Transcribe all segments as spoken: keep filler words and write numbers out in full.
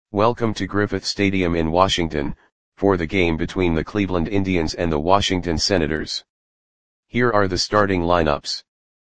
Welcome to Griffith Stadium in Washington, for the game between the Cleveland Indians and the Washington Senators. Here are the starting lineups.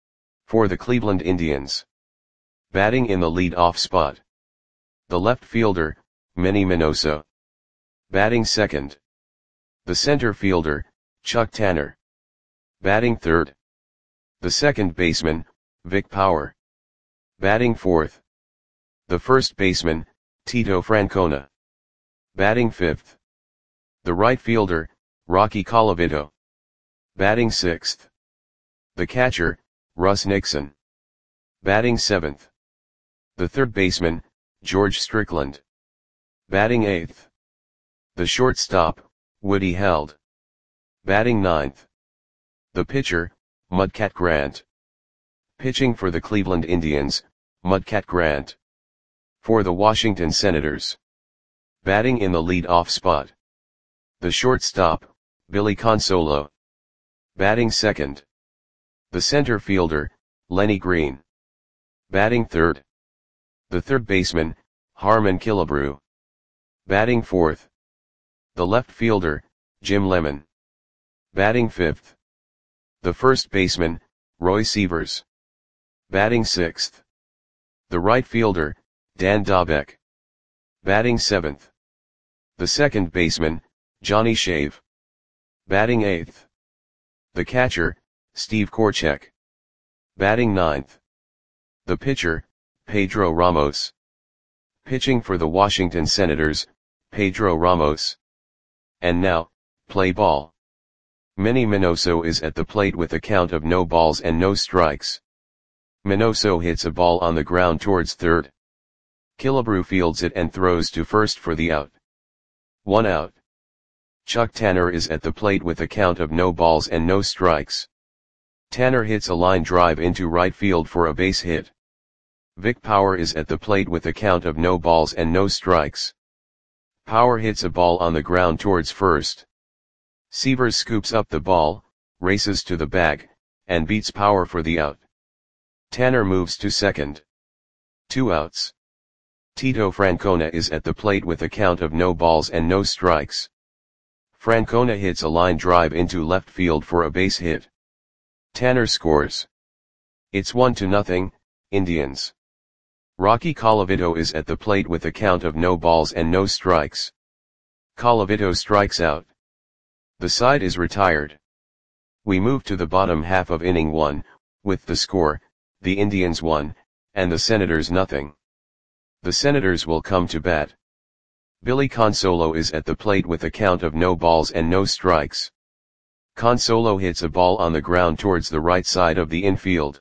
For the Cleveland Indians. Batting in the lead-off spot. The left fielder, Manny Minoso. Batting second. The center fielder, Chuck Tanner. Batting third. The second baseman, Vic Power. Batting fourth. The first baseman, Tito Francona. Batting fifth. The right fielder, Rocky Colavito. Batting sixth. The catcher, Russ Nixon. Batting seventh. The third baseman, George Strickland. Batting eighth. The shortstop, Woody Held. Batting ninth. The pitcher, Mudcat Grant. Pitching for the Cleveland Indians, Mudcat Grant. For the Washington Senators. Batting in the lead-off spot. The shortstop, Billy Consolo. Batting second. The center fielder, Lenny Green. Batting third. The third baseman, Harmon Killebrew. Batting fourth. The left fielder, Jim Lemon. Batting fifth. The first baseman, Roy Sievers. Batting sixth. The right fielder, Dan Dobek. Batting seventh. The second baseman, Johnny Shave. Batting eighth. The catcher, Steve Korchek. Batting ninth. The pitcher, Pedro Ramos. Pitching for the Washington Senators, Pedro Ramos. And now, play ball. Manny Minoso is at the plate with a count of no balls and no strikes. Minoso hits a ball on the ground towards third. Killebrew fields it and throws to first for the out. One out. Chuck Tanner is at the plate with a count of no balls and no strikes. Tanner hits a line drive into right field for a base hit. Vic Power is at the plate with a count of no balls and no strikes. Power hits a ball on the ground towards first. Sievers scoops up the ball, races to the bag, and beats Power for the out. Tanner moves to second. Two outs. Tito Francona is at the plate with a count of no balls and no strikes. Francona hits a line drive into left field for a base hit. Tanner scores. It's one to nothing, Indians. Rocky Colavito is at the plate with a count of no balls and no strikes. Colavito strikes out. The side is retired. We move to the bottom half of inning one, with the score, the Indians one, and the Senators nothing. The Senators will come to bat. Billy Consolo is at the plate with a count of no balls and no strikes. Consolo hits a ball on the ground towards the right side of the infield.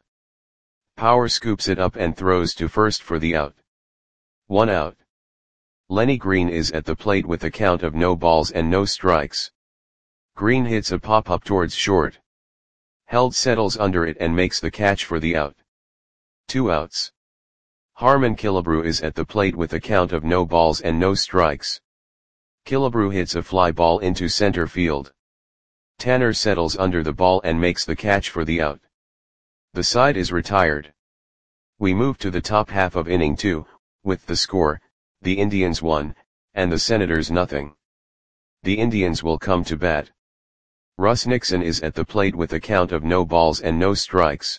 Power scoops it up and throws to first for the out. One out. Lenny Green is at the plate with a count of no balls and no strikes. Green hits a pop-up towards short. Held settles under it and makes the catch for the out. Two outs. Harmon Killebrew is at the plate with a count of no balls and no strikes. Killebrew hits a fly ball into center field. Tanner settles under the ball and makes the catch for the out. The side is retired. We move to the top half of inning two, with the score, the Indians one, and the Senators nothing. The Indians will come to bat. Russ Nixon is at the plate with a count of no balls and no strikes.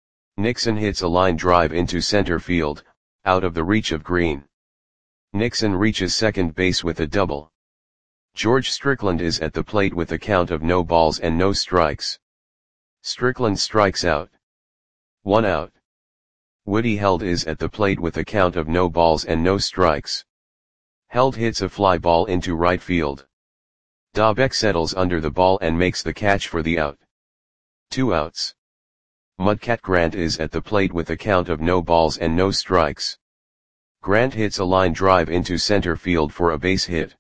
Nixon hits a line drive into center field, out of the reach of Green. Nixon reaches second base with a double. George Strickland is at the plate with a count of no balls and no strikes. Strickland strikes out. One out. Woody Held is at the plate with a count of no balls and no strikes. Held hits a fly ball into right field. Dobek settles under the ball and makes the catch for the out. Two outs. Mudcat Grant is at the plate with a count of no balls and no strikes. Grant hits a line drive into center field for a base hit.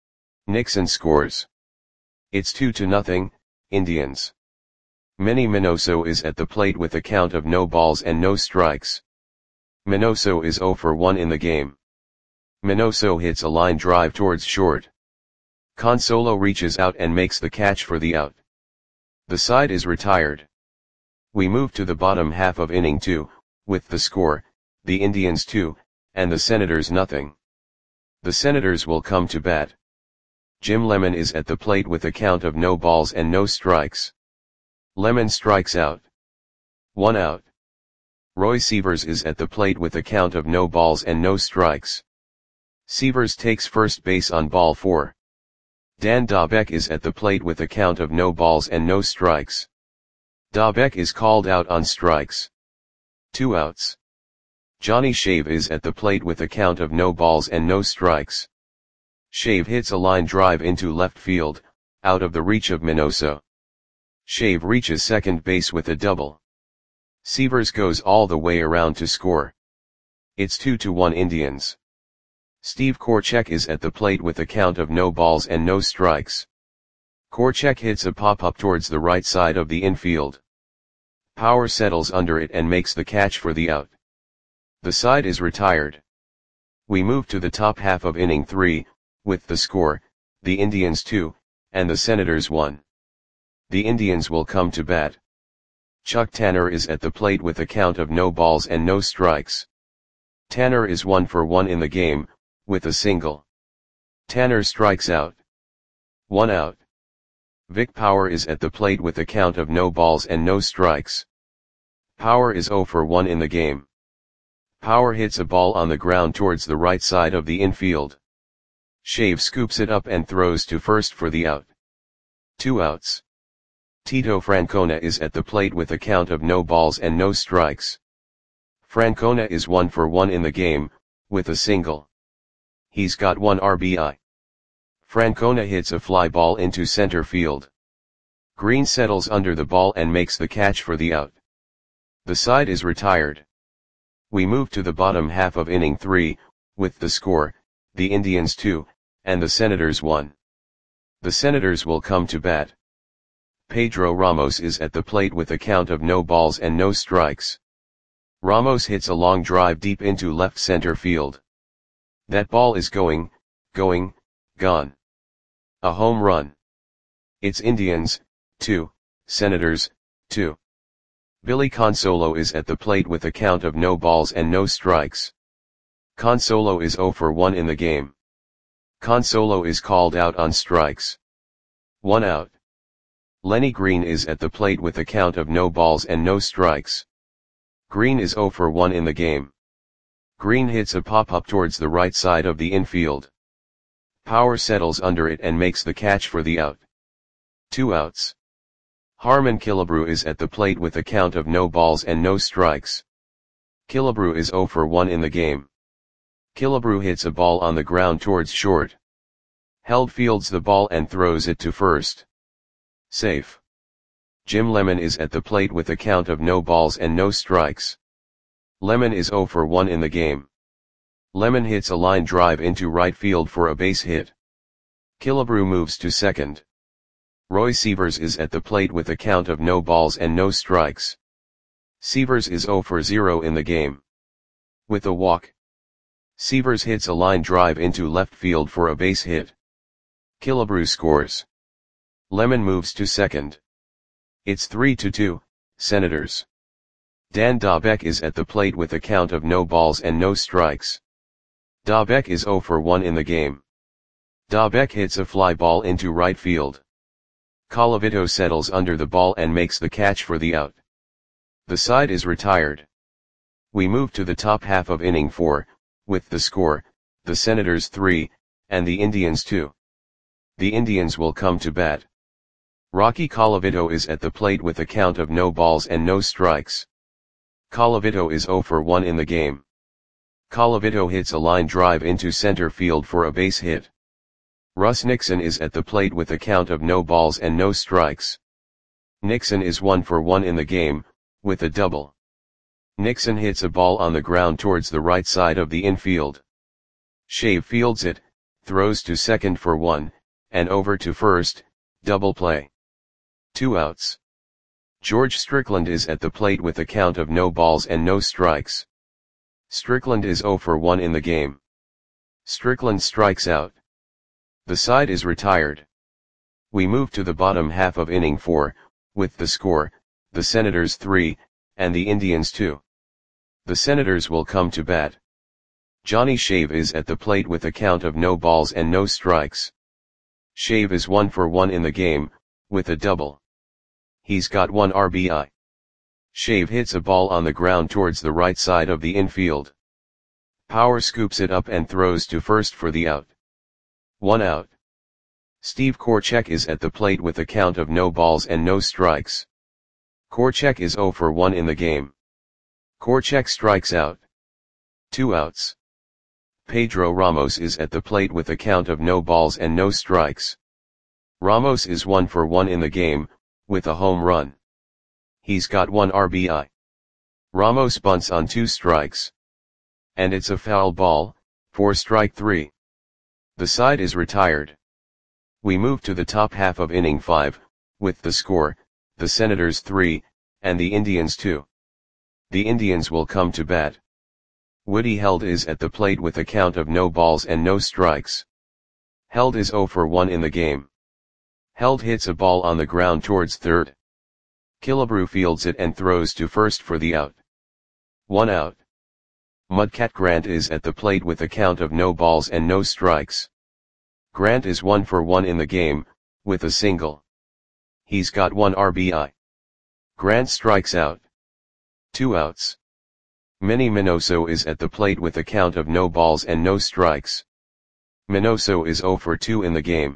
Nixon scores. It's two to nothing, Indians. Manny Minoso is at the plate with a count of no balls and no strikes. Minoso is zero for one in the game. Minoso hits a line drive towards short. Consolo reaches out and makes the catch for the out. The side is retired. We move to the bottom half of inning two, with the score, the Indians two, and the Senators nothing. The Senators will come to bat. Jim Lemon is at the plate with a count of no balls and no strikes. Lemon strikes out. One out. Roy Sievers is at the plate with a count of no balls and no strikes. Sievers takes first base on ball four. Dan Dabeck is at the plate with a count of no balls and no strikes. Dabeck is called out on strikes. Two outs. Johnny Shave is at the plate with a count of no balls and no strikes. Shave hits a line drive into left field, out of the reach of Minoso. Shave reaches second base with a double. Sievers goes all the way around to score. It's two to one Indians. Steve Korchek is at the plate with a count of no balls and no strikes. Korchek hits a pop-up towards the right side of the infield. Power settles under it and makes the catch for the out. The side is retired. We move to the top half of inning three, with the score, the Indians two, and the Senators one. The Indians will come to bat. Chuck Tanner is at the plate with a count of no balls and no strikes. Tanner is one for one in the game, with a single. Tanner strikes out. One out. Vic Power is at the plate with a count of no balls and no strikes. Power is zero for one in the game. Power hits a ball on the ground towards the right side of the infield. Shave scoops it up and throws to first for the out. Two outs. Tito Francona is at the plate with a count of no balls and no strikes. Francona is one for one in the game, with a single. He's got one R B I. Francona hits a fly ball into center field. Green settles under the ball and makes the catch for the out. The side is retired. We move to the bottom half of inning three, with the score, the Indians two, and the Senators one. The Senators will come to bat. Pedro Ramos is at the plate with a count of no balls and no strikes. Ramos hits a long drive deep into left center field. That ball is going, going, gone. A home run. It's Indians, two, Senators, two. Billy Consolo is at the plate with a count of no balls and no strikes. Consolo is zero for one in the game. Consolo is called out on strikes. One out. Lenny Green is at the plate with a count of no balls and no strikes. Green is zero for one in the game. Green hits a pop-up towards the right side of the infield. Power settles under it and makes the catch for the out. Two outs. Harmon Killebrew is at the plate with a count of no balls and no strikes. Killebrew is zero for one in the game. Killebrew hits a ball on the ground towards short. Held fields the ball and throws it to first. Safe. Jim Lemon is at the plate with a count of no balls and no strikes. Lemon is zero for one in the game. Lemon hits a line drive into right field for a base hit. Killebrew moves to second. Roy Sievers is at the plate with a count of no balls and no strikes. Sievers is zero for zero in the game. With a walk. Sievers hits a line drive into left field for a base hit. Killebrew scores. Lemon moves to second. It's three to two, Senators. Dan Dabeck is at the plate with a count of no balls and no strikes. Dabeck is zero for one in the game. Dabeck hits a fly ball into right field. Colavito settles under the ball and makes the catch for the out. The side is retired. We move to the top half of inning four, with the score, the Senators three, and the Indians two. The Indians will come to bat. Rocky Colavito is at the plate with a count of no balls and no strikes. Colavito is zero for one in the game. Colavito hits a line drive into center field for a base hit. Russ Nixon is at the plate with a count of no balls and no strikes. Nixon is one for one in the game, with a double. Nixon hits a ball on the ground towards the right side of the infield. Shave fields it, throws to second for one, and over to first, double play. Two outs. George Strickland is at the plate with a count of no balls and no strikes. Strickland is zero for one in the game. Strickland strikes out. The side is retired. We move to the bottom half of inning four, with the score, the Senators three, and the Indians two. The Senators will come to bat. Johnny Shave is at the plate with a count of no balls and no strikes. Shave is one for one in the game, with a double. He's got one R B I. Shave hits a ball on the ground towards the right side of the infield. Power scoops it up and throws to first for the out. One out. Steve Korchek is at the plate with a count of no balls and no strikes. Korchek is zero for one in the game. Korchek strikes out. Two outs. Pedro Ramos is at the plate with a count of no balls and no strikes. Ramos is one for one in the game, with a home run. He's got one R B I. Ramos bunts on two strikes. And it's a foul ball, for strike three. The side is retired. We move to the top half of inning five, with the score, the Senators three, and the Indians two. The Indians will come to bat. Woody Held is at the plate with a count of no balls and no strikes. Held is zero for one in the game. Held hits a ball on the ground towards third. Killebrew fields it and throws to first for the out. One out. Mudcat Grant is at the plate with a count of no balls and no strikes. Grant is one for one in the game, with a single. He's got one R B I. Grant strikes out. Two outs. Manny Minoso is at the plate with a count of no balls and no strikes. Minoso is zero for two in the game.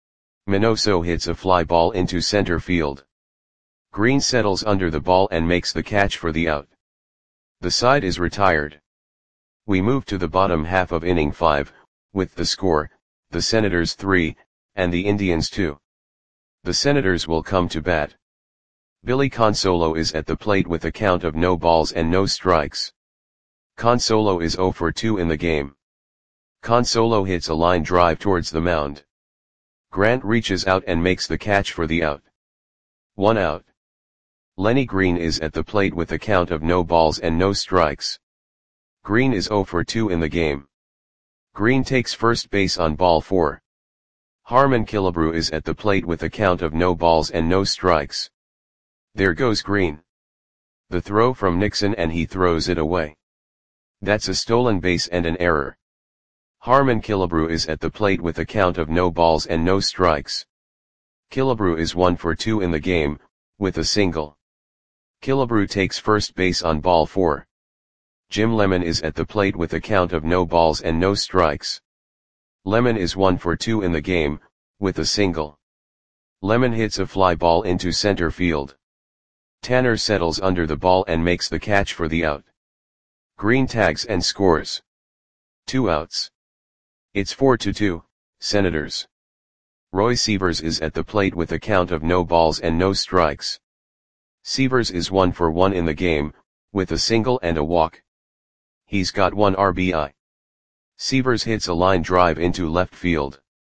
Minoso hits a fly ball into center field. Green settles under the ball and makes the catch for the out. The side is retired. We move to the bottom half of inning five, with the score, the Senators three, and the Indians two. The Senators will come to bat. Billy Consolo is at the plate with a count of no balls and no strikes. Consolo is zero for two in the game. Consolo hits a line drive towards the mound. Grant reaches out and makes the catch for the out. One out. Lenny Green is at the plate with a count of no balls and no strikes. Green is zero for two in the game. Green takes first base on ball four. Harmon Killebrew is at the plate with a count of no balls and no strikes. There goes Green. The throw from Nixon and he throws it away. That's a stolen base and an error. Harmon Killebrew is at the plate with a count of no balls and no strikes. Killebrew is one for two in the game, with a single. Killebrew takes first base on ball four. Jim Lemon is at the plate with a count of no balls and no strikes. Lemon is one for two in the game, with a single. Lemon hits a fly ball into center field. Tanner settles under the ball and makes the catch for the out. Green tags and scores. Two outs. It's four to two, Senators. Roy Sievers is at the plate with a count of no balls and no strikes. Sievers is one for one in the game, with a single and a walk. He's got one R B I. Sievers hits a line drive into left field.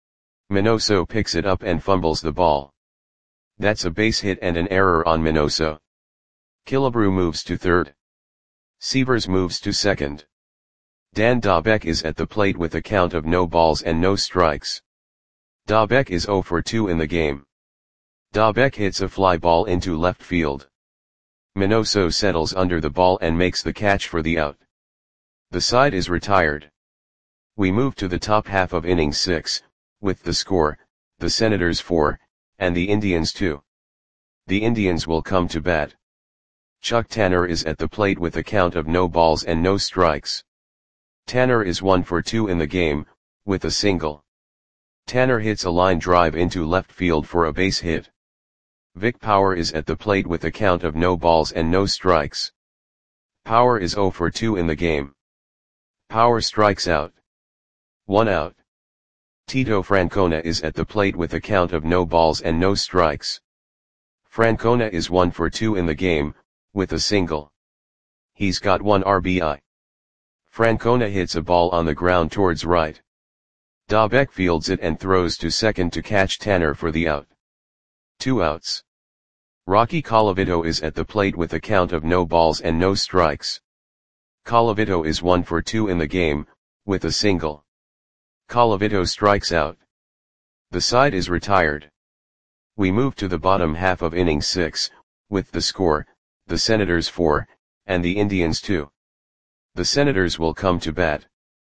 Minoso picks it up and fumbles the ball. That's a base hit and an error on Minoso. Killebrew moves to third. Sievers moves to second. Dan Dabeck is at the plate with a count of no balls and no strikes. Dabeck is zero for two in the game. Dabeck hits a fly ball into left field. Minoso settles under the ball and makes the catch for the out. The side is retired. We move to the top half of inning six, with the score, the Senators four, and the Indians two. The Indians will come to bat. Chuck Tanner is at the plate with a count of no balls and no strikes. Tanner is one for two in the game, with a single. Tanner hits a line drive into left field for a base hit. Vic Power is at the plate with a count of no balls and no strikes. Power is zero for two in the game. Power strikes out. One out. Tito Francona is at the plate with a count of no balls and no strikes. Francona is one for two in the game, with a single. He's got one R B I. Francona hits a ball on the ground towards right. Dabeck fields it and throws to second to catch Tanner for the out. Two outs. Rocky Colavito is at the plate with a count of no balls and no strikes. Colavito is one for two in the game, with a single. Colavito strikes out. The side is retired. We move to the bottom half of inning six, with the score, the Senators four, and the Indians two. The Senators will come to bat.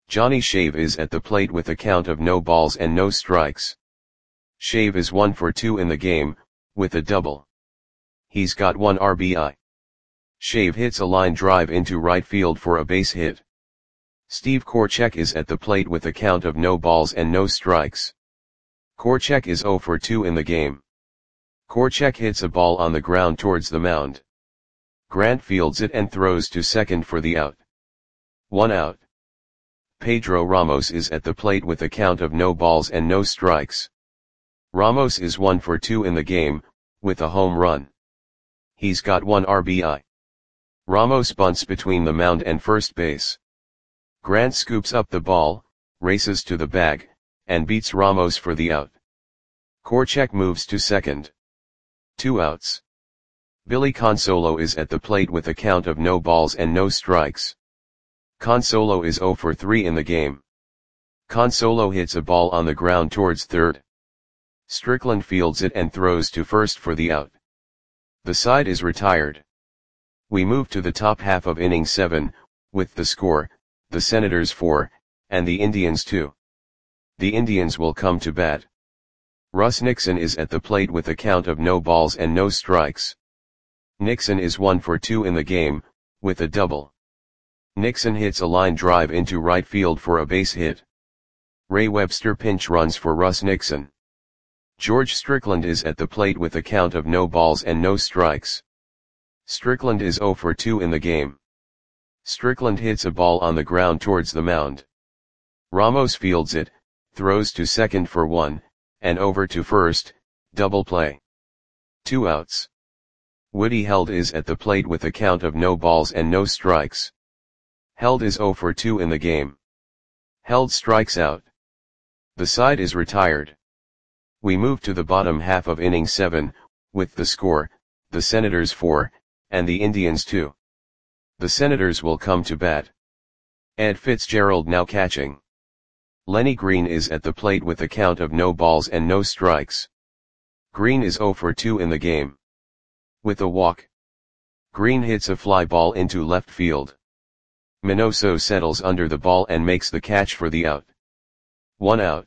Johnny Shave is at the plate with a count of no balls and no strikes. Shave is one for two in the game, with a double. He's got one R B I. Shave hits a line drive into right field for a base hit. Steve Korchek is at the plate with a count of no balls and no strikes. Korchek is zero for two in the game. Korchek hits a ball on the ground towards the mound. Grant fields it and throws to second for the out. One out. Pedro Ramos is at the plate with a count of no balls and no strikes. Ramos is one for two in the game, with a home run. He's got one R B I. Ramos bunts between the mound and first base. Grant scoops up the ball, races to the bag, and beats Ramos for the out. Korchek moves to second. Two outs. Billy Consolo is at the plate with a count of no balls and no strikes. Consolo is zero for three in the game. Consolo hits a ball on the ground towards third. Strickland fields it and throws to first for the out. The side is retired. We move to the top half of inning seven, with the score, the Senators four, and the Indians two. The Indians will come to bat. Russ Nixon is at the plate with a count of no balls and no strikes. Nixon is one for two in the game, with a double. Nixon hits a line drive into right field for a base hit. Ray Webster pinch runs for Russ Nixon. George Strickland is at the plate with a count of no balls and no strikes. Strickland is zero for two in the game. Strickland hits a ball on the ground towards the mound. Ramos fields it, throws to second for one, and over to first, double play. Two outs. Woody Held is at the plate with a count of no balls and no strikes. Held is zero for two in the game. Held strikes out. The side is retired. We move to the bottom half of inning seven, with the score, the Senators four, and the Indians two. The Senators will come to bat. Ed Fitzgerald now catching. Lenny Green is at the plate with a count of no balls and no strikes. Green is zero for two in the game. With a walk. Green hits a fly ball into left field. Minoso settles under the ball and makes the catch for the out. One out.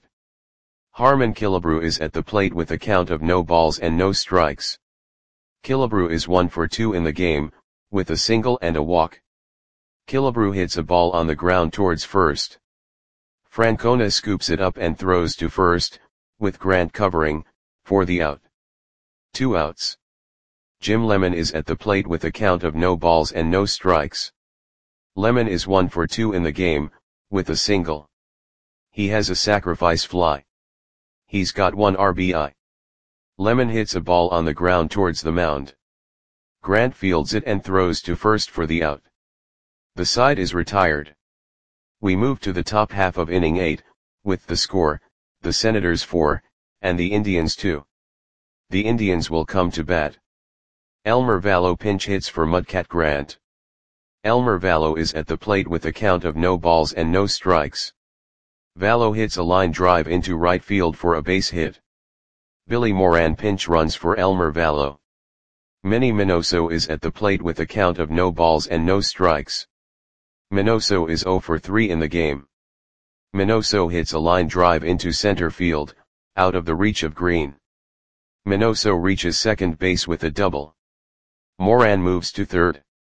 Harmon Killebrew is at the plate with a count of no balls and no strikes. Killebrew is one for two in the game, with a single and a walk. Killebrew hits a ball on the ground towards first. Francona scoops it up and throws to first, with Grant covering, for the out. Two outs. Jim Lemon is at the plate with a count of no balls and no strikes. Lemon is one for two in the game, with a single. He has a sacrifice fly. He's got one R B I. Lemon hits a ball on the ground towards the mound. Grant fields it and throws to first for the out. The side is retired. We move to the top half of inning eight, with the score, the Senators four, and the Indians two. The Indians will come to bat. Elmer Vallow pinch hits for Mudcat Grant. Elmer Vallow is at the plate with a count of no balls and no strikes. Vallow hits a line drive into right field for a base hit. Billy Moran pinch runs for Elmer Vallow. Manny Minoso is at the plate with a count of no balls and no strikes. Minoso is zero for three in the game. Minoso hits a line drive into center field, out of the reach of Green. Minoso reaches second base with a double. Moran moves to third.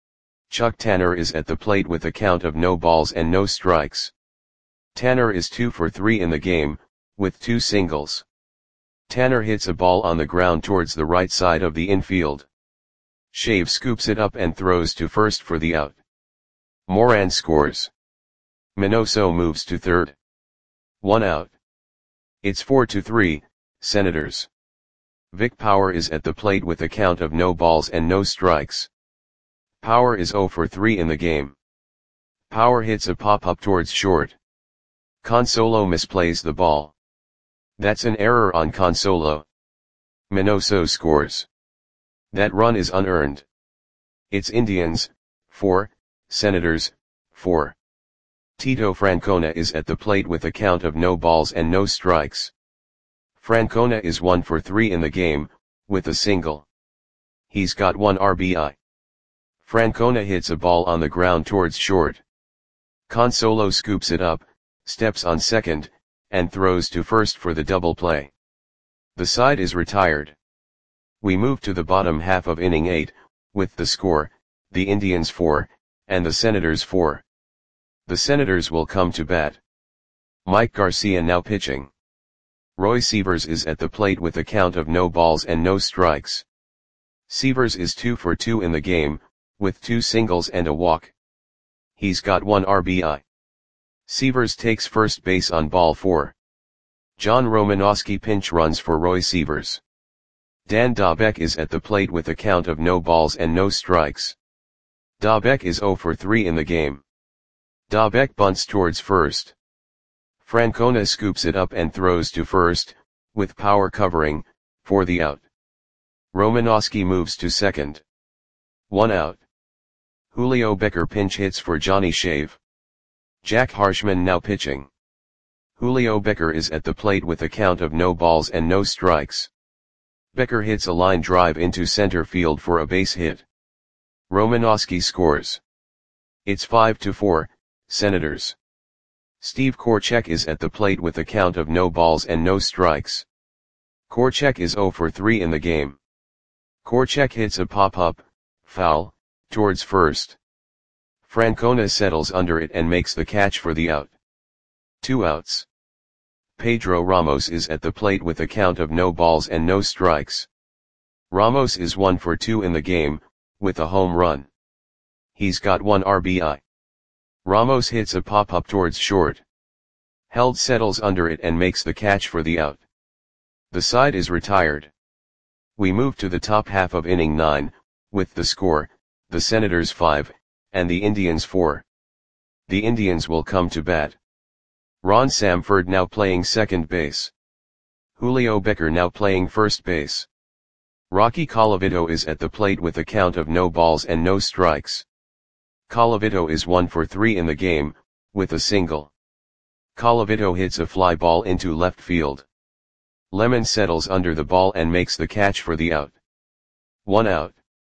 Chuck Tanner is at the plate with a count of no balls and no strikes. Tanner is two for three in the game, with two singles. Tanner hits a ball on the ground towards the right side of the infield. Shave scoops it up and throws to first for the out. Moran scores. Minoso moves to third. One out. It's four to three, Senators. Vic Power is at the plate with a count of no balls and no strikes. Power is zero for three in the game. Power hits a pop-up towards short. Consolo misplays the ball. That's an error on Consolo. Minoso scores. That run is unearned. It's Indians, four, Senators, four. Tito Francona is at the plate with a count of no balls and no strikes. Francona is one for three in the game, with a single. He's got one R B I. Francona hits a ball on the ground towards short. Consolo scoops it up, steps on second, and throws to first for the double play. The side is retired. We move to the bottom half of inning eight, with the score, the Indians four, and the Senators four. The Senators will come to bat. Mike Garcia now pitching. Roy Sievers is at the plate with a count of no balls and no strikes. Sievers is two for two in the game, with two singles and a walk. He's got one R B I. Sievers takes first base on ball four. John Romanowski pinch runs for Roy Sievers. Dan Dobek is at the plate with a count of no balls and no strikes. Dobek is zero for three in the game. Dobek bunts towards first. Francona scoops it up and throws to first, with power covering, for the out. Romanowski moves to second. One out. Julio Becker pinch hits for Johnny Shave. Jack Harshman now pitching. Julio Becker is at the plate with a count of no balls and no strikes. Becker hits a line drive into center field for a base hit. Romanowski scores. It's five to four, Senators. Steve Korchek is at the plate with a count of no balls and no strikes. Korchek is zero for three in the game. Korchek hits a pop-up, foul, towards first. Francona settles under it and makes the catch for the out. Two outs. Pedro Ramos is at the plate with a count of no balls and no strikes. Ramos is one for two in the game, with a home run. He's got one R B I. Ramos hits a pop-up towards short. Held settles under it and makes the catch for the out. The side is retired. We move to the top half of inning nine, with the score, the Senators five, and the Indians four. The Indians will come to bat. Ron Samford now playing second base. Julio Becker now playing first base. Rocky Colavito is at the plate with a count of no balls and no strikes. Colavito is one for three in the game, with a single. Colavito hits a fly ball into left field. Lemon settles under the ball and makes the catch for the out. One out.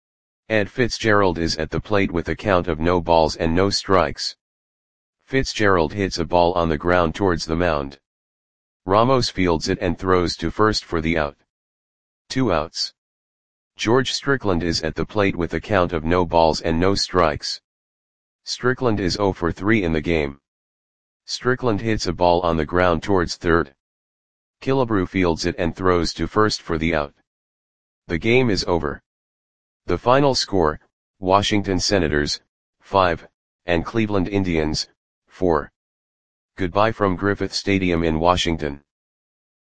Ed Fitzgerald is at the plate with a count of no balls and no strikes. Fitzgerald hits a ball on the ground towards the mound. Ramos fields it and throws to first for the out. Two outs. George Strickland is at the plate with a count of no balls and no strikes. Strickland is zero for three in the game. Strickland hits a ball on the ground towards third. Killebrew fields it and throws to first for the out. The game is over. The final score, Washington Senators, five, and Cleveland Indians, four. Goodbye from Griffith Stadium in Washington.